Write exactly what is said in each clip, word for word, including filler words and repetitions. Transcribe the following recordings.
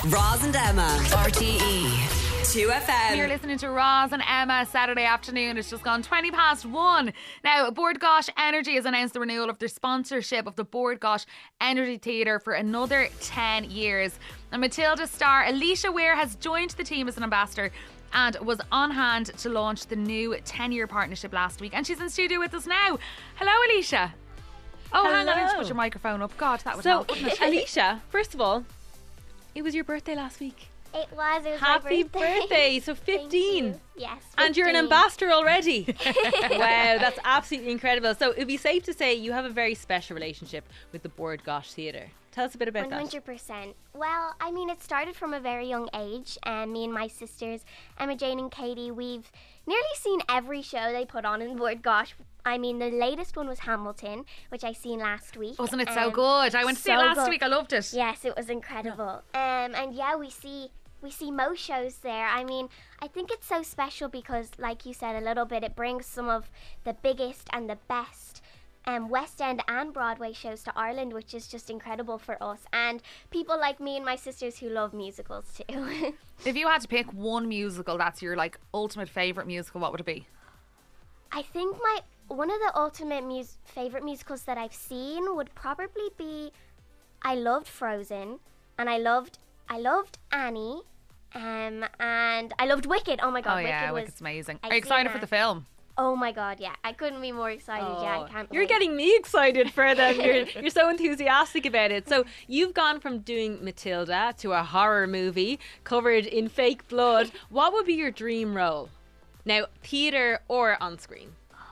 Roz and Emma, R T E, two F M. You're listening to Roz and Emma Saturday afternoon. It's just gone twenty past one. Now, Bord Gáis Energy has announced the renewal of their sponsorship of the Bord Gáis Energy Theatre for another ten years. And Matilda star Alicia Weir has joined the team as an ambassador and was on hand to launch the new ten-year partnership last week. And she's in studio with us now. Hello, Alicia. Oh, Hello. hang on, I need to put your microphone up. God, that would So, help, wouldn't it? Alicia, first of all, it was your birthday last week. It was. It was Happy my birthday. birthday. So fifteen. Thank you. Yes. And you're an fifteen. ambassador already. Wow, that's absolutely incredible. So it'd be safe to say you have a very special relationship with the Bord Gáis Theatre. Tell us a bit about one that. hundred percent. Well, I mean, it started from a very young age, and me and my sisters, Emma, Jane and Katie, we've nearly seen every show they put on in Bord Gáis. I mean, the latest one was Hamilton, which I seen last week. Wasn't it so Um, good? I went to see it so last good. week. I loved it. Yes, it was incredible. Um, and yeah, we see we see most shows there. I mean, I think it's so special because, like you said a little bit, it brings some of the biggest and the best um, West End and Broadway shows to Ireland, which is just incredible for us and people like me and my sisters who love musicals too. If you had to pick one musical that's your like ultimate favourite musical, what would it be? I think my one of the ultimate mus- favorite musicals that I've seen would probably be, I loved Frozen, and I loved I loved Annie, um, and I loved Wicked. Oh my god, oh yeah, Wicked was Wicked's amazing. I've Are you excited seen for the that. film? Oh my god, yeah, I couldn't be more excited. Yeah, I Oh, can't. you're wait. getting me excited for them. You're, you're so enthusiastic about it. So you've gone from doing Matilda to a horror movie covered in fake blood. What would be your dream role? Now, theatre or on screen?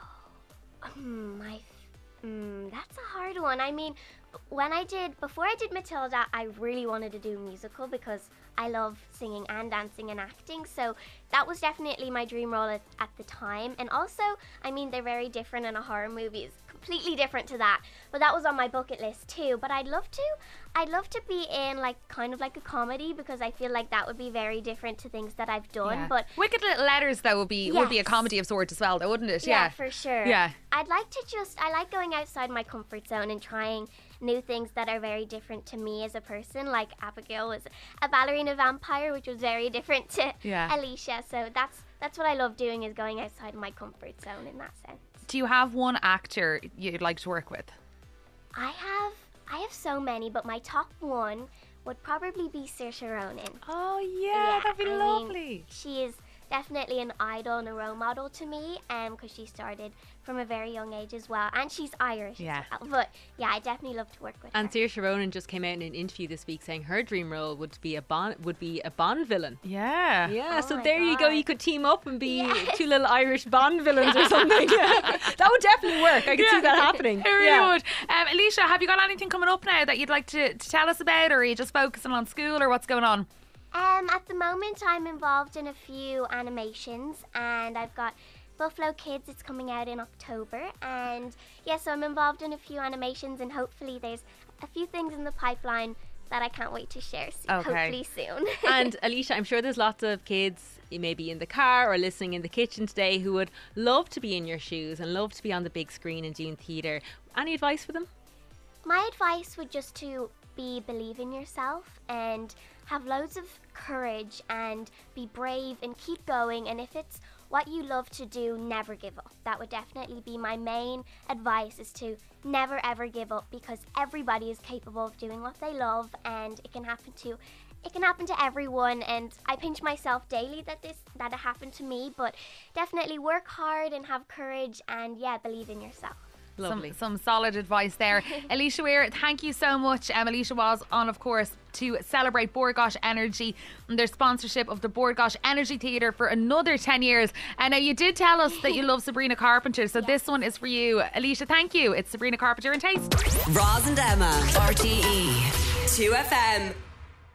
Hmm, my, mm, that's a hard one. I mean, when I did before I did Matilda, I really wanted to do a musical because I love singing and dancing and acting. So that was definitely my dream role at, at the time. And also, I mean, they're very different, and a horror movie is completely different to that. But that was on my bucket list too. But I'd love to, I'd love to be in like kind of like a comedy because I feel like that would be very different to things that I've done. Yeah. But Wicked Little Letters though would be would be a Yes. comedy of sorts as well, though, wouldn't it? yeah, Yeah. for sure. Yeah. I'd like to just, I like going outside my comfort zone and trying new things that are very different to me as a person. Like Abigail was a ballerina vampire, which was very different to Yeah. Alicia. So that's that's what I love doing, is going outside my comfort zone in that sense. Do you have one actor you'd like to work with? I have I have so many, but my top one would probably be Saoirse Ronan. Oh yeah, Yeah, that'd be I mean, lovely. She is definitely an idol and a role model to me, um, because she started from a very young age as well, and she's Irish Yeah. as well. But yeah, I definitely love to work with And her. Saoirse Ronan just came out in an interview this week saying her dream role would be a Bond would be a Bond villain. Yeah. Yeah, Oh so my there you go. God. You could team up and be Yes. two little Irish Bond villains or something. That would definitely work. I could see that happening. It really Yeah. would. Um, Alicia, have you got anything coming up now that you'd like to, to tell us about, or are you just focusing on school, or what's going on? Um, at the moment, I'm involved in a few animations, and I've got Buffalo Kids. It's coming out in October, and yeah, so I'm involved in a few animations, and hopefully there's a few things in the pipeline that I can't wait to share. s- Okay. Hopefully soon. And Alicia, I'm sure there's lots of kids maybe in the car or listening in the kitchen today who would love to be in your shoes and love to be on the big screen and doing theatre. Any advice for them? My advice would just to be believe in yourself and have loads of courage and be brave and keep going, and if it's what you love to do, never give up. That would definitely be my main advice, is to never ever give up, because everybody is capable of doing what they love, and it can happen to it can happen to everyone. And I pinch myself daily that this that it happened to me, but definitely work hard and have courage, and yeah, believe in yourself. Lovely. Some, some solid advice there. Alicia Weir, thank you so much. Um, Alicia was on, of course, to celebrate Bord Gáis Energy and their sponsorship of the Bord Gáis Energy Theatre for another ten years. And now you did tell us that you love Sabrina Carpenter, so this one is for you. Alicia, thank you. It's Sabrina Carpenter and Taste. Roz and Emma, R T E, two F M.